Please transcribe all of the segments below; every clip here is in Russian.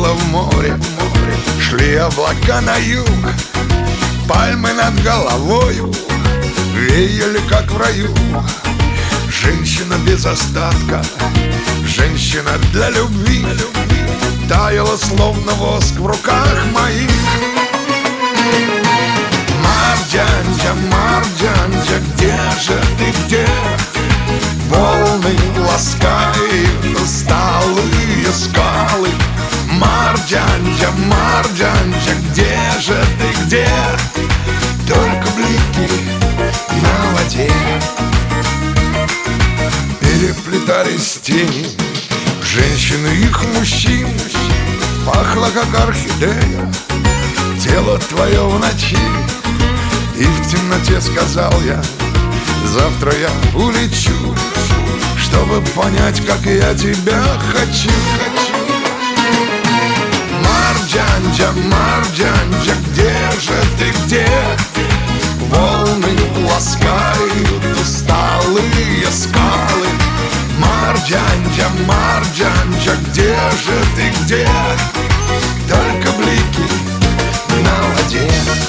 было в море. Шли облака на юг, пальмы над головою веяли, как в раю. Женщина без остатка, женщина для любви, таяла, словно воск в руках моих. Марджанджа, Марджанджа, где же ты, где? Волны ласкают усталые скалы. Марджанджа, Марджанджа, где же ты, где? Только блики на воде. Переплетались тени женщин и их мужчин. Пахло, как орхидея, тело твое в ночи. И в темноте сказал я: завтра я улечу, чтобы понять, как я тебя хочу. Марджанджа, Марджанджа, где же ты, где? Волны ласкают усталые скалы. Марджанджа, Марджанджа, где же ты, где? Только блики на воде.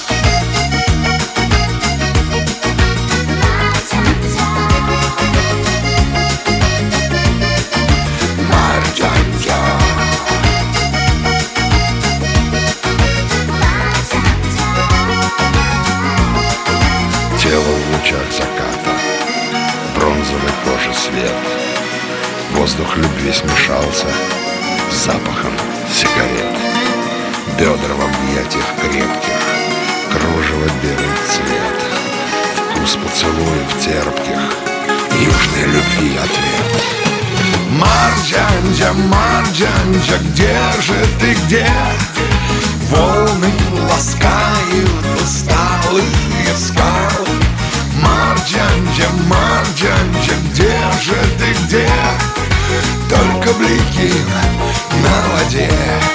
Тело в лучах заката, бронзовой кожи свет. Воздух любви смешался с запахом сигарет. Бедра в объятиях крепких, кружево белый цвет. Вкус поцелуев терпких, южной любви ответ. Марджанджа, Марджанджа, где же ты, где? Волны ласкают усталые скалы. Марджанджа, Марджанджа, где же ты, где? Только блики на воде.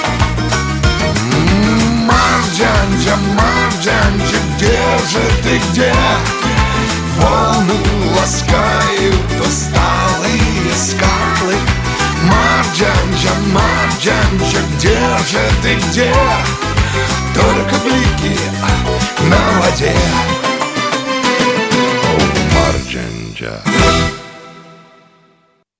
Марджанджа, Марджанджа, где же ты, где? Волны ласкают усталые скалы. Марджанджа, Марджанджа, где же ты, где? Только блики на воде. О, Марджанджа.